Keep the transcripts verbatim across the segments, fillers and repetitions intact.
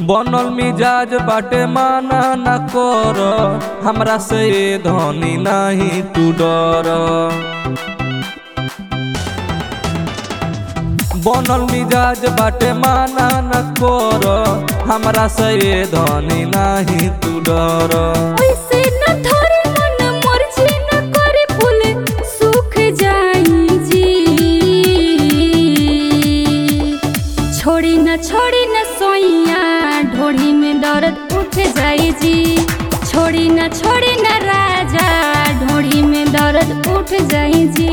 बनल मिजाज बाटे माना न कर, हमरा से धनी नहीं तू डर। बनल मिजाज बाटे माना न कर, हमरा से धनी नहीं तू डर। ऐसे न धरे मन मर्जी न करे फूल सूख जाई जी। छोड़ी न छोड़ी न सोइया ढोड़ी में दर्द उठ जाई जी। छोड़ी न छोड़ी न राजा ढोड़ी में दर्द उठ जाई जी।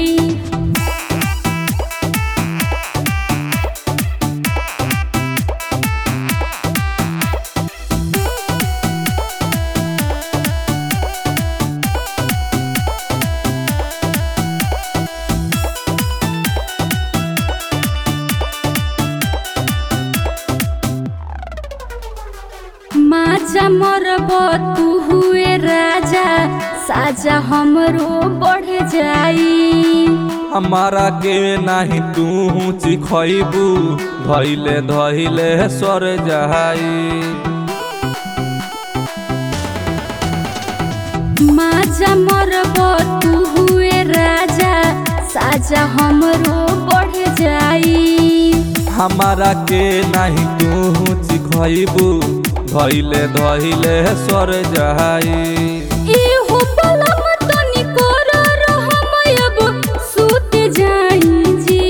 माजा मरब तू हुए राजा, साजा हमरो बढ़ जाई। हमारा के नहीं तू चिखबू, धैले धैले सर जाई। माजा मरब तू हुए राजा, साजा हमरो बढ़ जाई। हमारा के नहीं तू चिखबू, धैले धैले सर जाई। इहो पलम तनी कर रहम अब सूत जाई जी।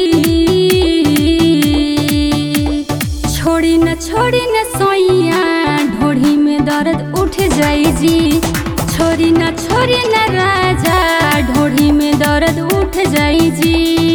छोड़ी न छोड़ी न सोइया ढोड़ी में दर्द उठ जाई जी। छोड़ी न छोड़ी न राजा ढोड़ी में दर्द उठ जाई जी।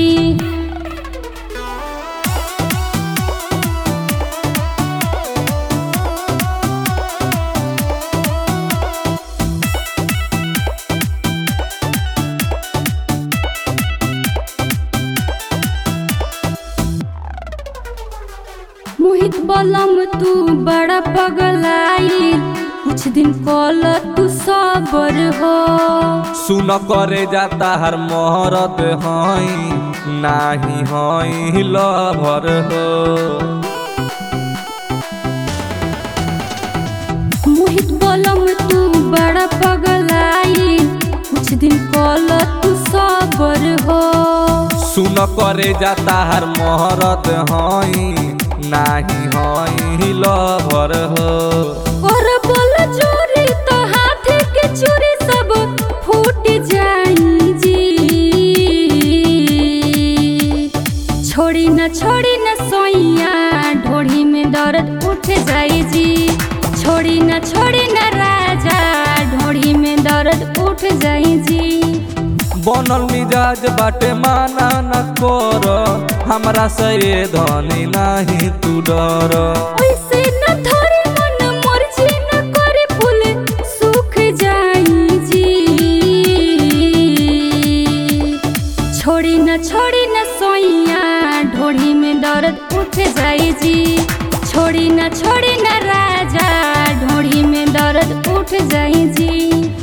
मोहित बलम तू बड़ा पगलाई, कुछ दिन कल तू सबर हो। सुन करे जाता हर मोहरत हई, नाही हई लभर हो। मोहित बलम तू बड़ा पगलाई, कुछ दिन कल तू सबर हो। सुन करे जाता हर मोहरत हई, नाही हई लभर हो। और बोल चोरी तो हाथ के चूड़ी सब फूट जाई जी। छोड़ी न छोड़ी न सोइया ढोड़ी में दर्द उठ जाई जी। छोड़ी न छोड़ी न राजा ढोड़ी में दर्द उठ जाई जी। बनल मिजाज बाटे माना न कर, हमरा से धनी नहीं तू डर। ऐसे न धरे मन मर्जी न करे फूल सूख जाई जी। छोड़ी न छोड़ी न सोइया ढोड़ी में दर्द उठ जाई जी। छोड़ी न छोड़ी न राजा ढोड़ी में दर्द उठ जाई जी।